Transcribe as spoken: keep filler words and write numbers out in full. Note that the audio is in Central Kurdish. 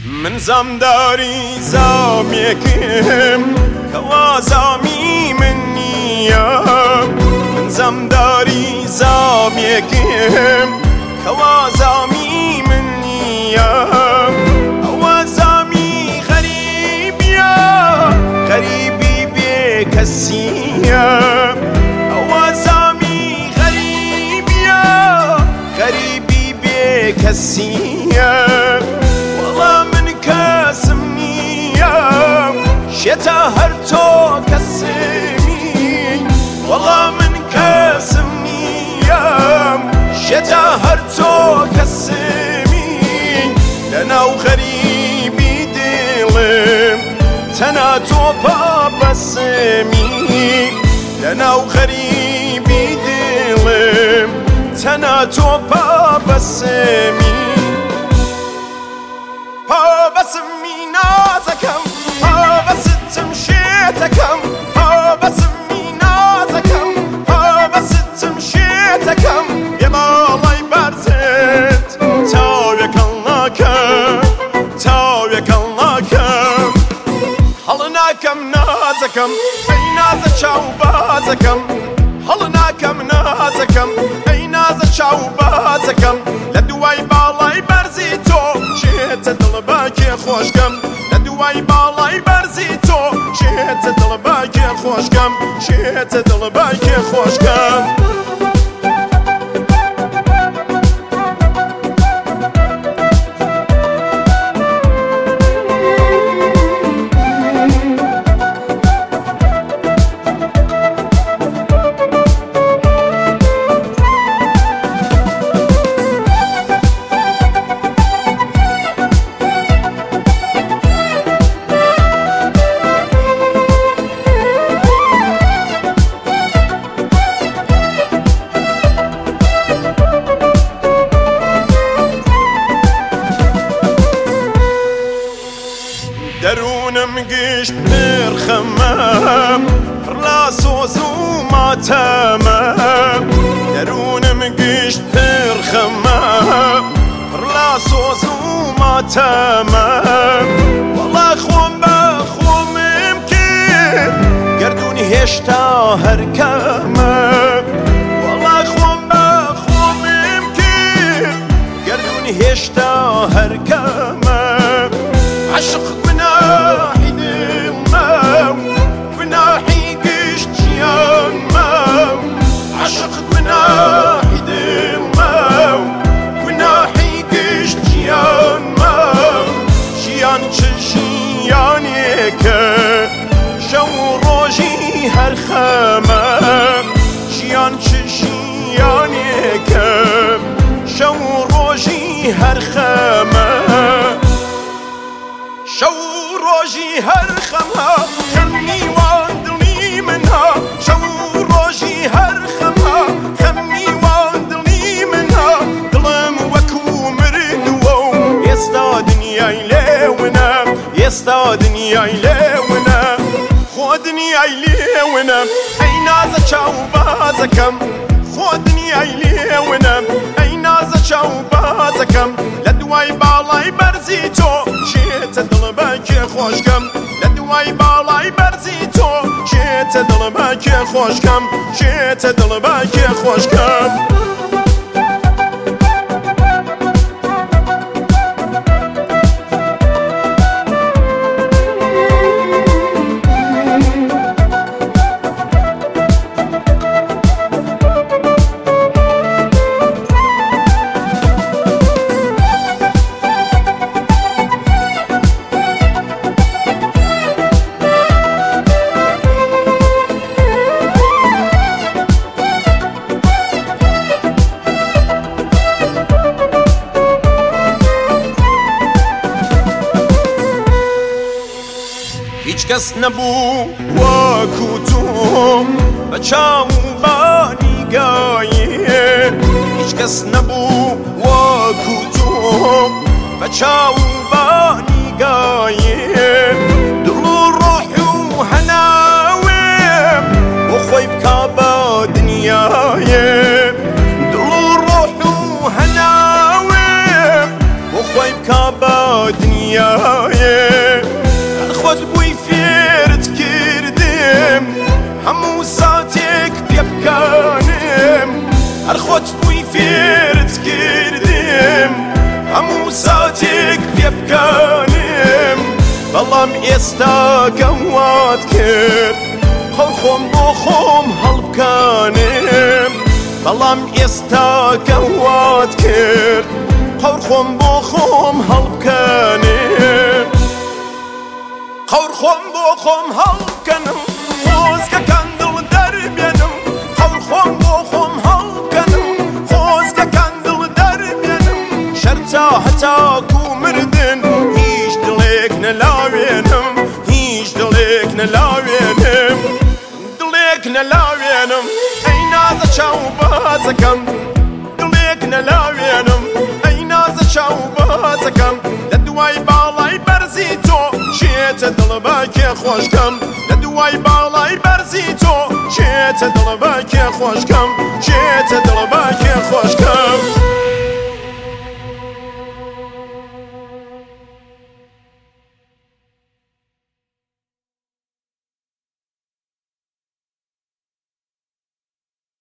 من زمداری زامیکم کوا زامی من نیم من زمداری زامیکم کوا زامی من نیم او زامی غریبیا غریبی بی کسیم او زامی غریبیا غریبی بی کسیم شتا هر تو کسمی والله من کسم نیم شتا هر تو کسمی لنا و غریبی دلم تنا تو پا بسمی لنا و غریبی دلم تنا تو پا بسمی پا بسمی نازکم بس تمشيتكم ها بس مينازكم ها بس تمشيتكم يا الله يبرزت تاويك اللهكم تاويك اللهكم حلناكم نازكم اي ناز شاوبازكم حلناكم نازكم اي ناز شاوبازكم لدواي بالله يبرزيتو شيت دلباكي خوشكم لدواي بالله يبرزيتو شيت دلباكي خوشكم شيت دلباكي خوشكم درونم گشت پر خمم راس و زوما تمام درونم گشت پر خمم راس و زوما تمام والله خوم با خومم که گردونی هشتا هر کمم والله خوم با خومم که گردونی هشتا هر کمم عشق بناحي دماو بناحي قشت جيان ماو عشق بناحي دماو بناحي قشت جيان ماو جيان جيانيك شو روجي هر خمام جيان جيانيك شو روجي هر خمام شو روجي هر خمها خمني واندلني منها شو روجي هر خمها خمني واندلني منها ظلم وكو مردو يستا دنياي لونا يستا دنياي لونا خودني لونا اي نازا شاو بازكم خودني لونا اي نازا شاو بازكم لدواي بالاي برزيتو شيت دلباكي خوشكم لدواي بالاي برزيتو شيت دلباكي خوشكم شيت دلباكي خوشكم هیچ کس نبو واکو تو بچاو با نگاهی هیچ کس نبو واکو تو بچاو با نگاهی دل و روح و هناویم و خوی بکا با دنیایم دل و روح و هناویم و خۆی بکا بە دنیایێ خۆت بووی فێرت کردم هەموو ساتێک پێ بکانم هەر خۆت بووی فێرت کردم هەموو ساتێک پێ بکانم بەڵام ئێستا کەوات کرد خەو خۆم بۆ خۆم هەڵبکانم بەڵام ئێستا کەوات کرد قەور خۆم بۆ خۆم هەڵبکەنم قەور خۆم بۆ خۆم هەڵبکەنم خۆزگەکان دڵ دەربێنم قەور خۆم بۆ خۆم هەڵبکەنم خۆزگەکان دڵ دەربێنم شەرتا هەتاکو مردن هیچ دڵێک نەلاوێنم هیچ دڵێک نەلاوێنم دڵێک نەلاوێنم ئەی نازە چاو بازەکەم دڵێک نەلاوێنم ئەی نازە چاو بازەکەم لە دوای باڵای بەرزی تۆ شێتە دڵ بە کێ خۆشکەم لە دوای باڵای بەرزی تۆ شێتە دڵ بە کێ خۆشکەم شێتە دڵ بە کێ خۆشکەم